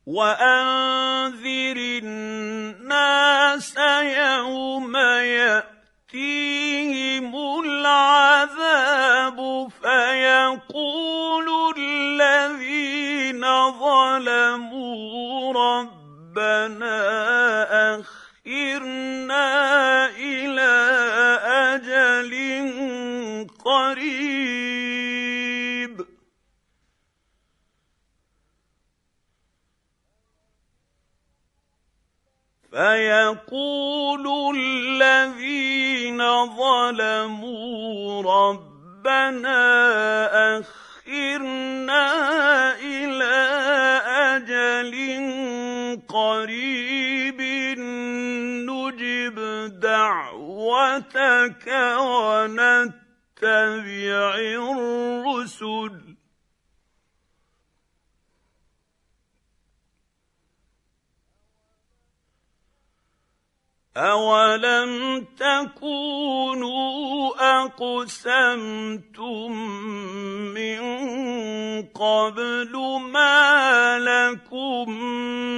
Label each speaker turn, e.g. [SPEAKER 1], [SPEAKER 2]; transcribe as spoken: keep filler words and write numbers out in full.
[SPEAKER 1] وأنذر الناس يوم يأتيهم العذاب فيقول الذين ظلموا ربنا أخرنا إلى أجل قريب فيقول الذين ظلموا ربنا أخرنا إلى أجل قريب نجب دعوتك ونتبع الرسل أولم تكونوا أقسمتم من قبل ما لكم